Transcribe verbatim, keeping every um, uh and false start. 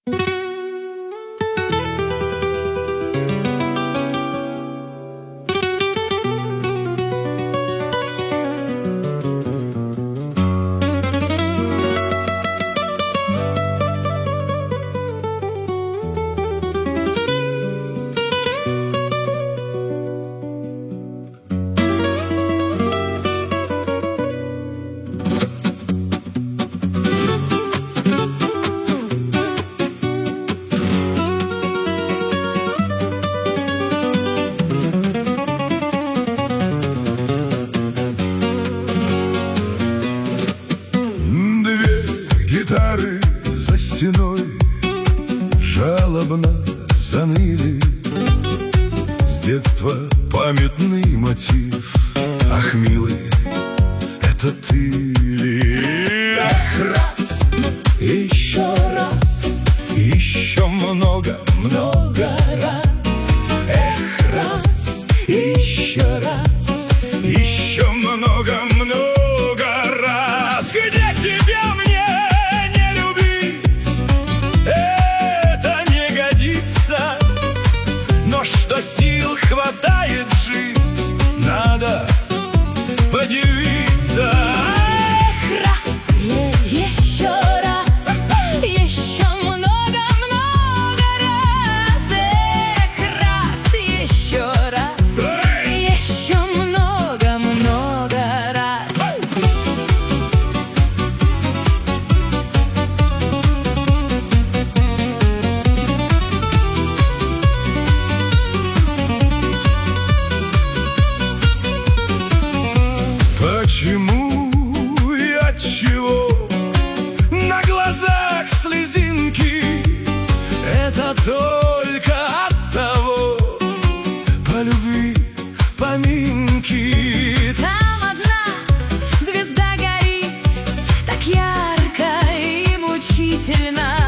Гитары за стеной жалобно заныли. С детства памятный мотив. Ах, милый, это ты ли? Ах, раз, еще раз, еще много, много раз. Эх, раз, еще раз, еще много, много раз. Где тебя мне не любить? Это не годится. Но что сил хватает жить, надо подивиться. Эх, раз, еще раз, еще много, много раз. Эх, раз, еще раз, еще много, много раз. Почему и отчего на глазах слезинки? Это только от того, по любви поминки. Там одна звезда горит так ярко и мучительно.